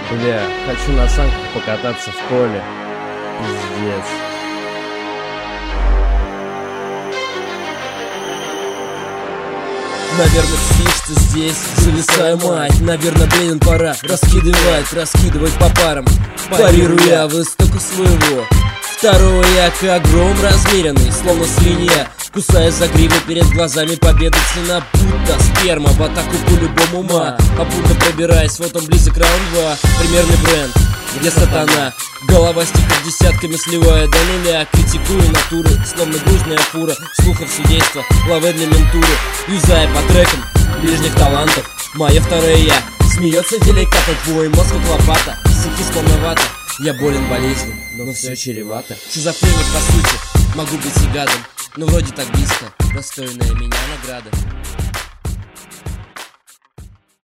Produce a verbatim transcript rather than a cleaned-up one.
Бля, хочу на санках покататься в поле. Пиздец. Наверное, спишь ты здесь, зависая мать. Наверное, блин, пора раскидывать, раскидывать по парам, парируя в истоку своего. Второго я как гром размеренный, словно свинья, кусая за гриву, перед глазами победы цена, будто сперма в атаку по любому ума. Попутно пробираясь, вот он близок раунд два. Примерный бренд, где сатана, голова стиков десятками сливая до нуля. Критикую натуры, словно грузная фура, слухов судейства, лаве для ментуры. Юзая по трекам ближних талантов, моя вторая я смеется деликатно, твой мозг как лопата, сики словно я болен болезнью, но все чревато. Шизофреник по сути, могу быть и гадом, но вроде так близко, достойная меня награда.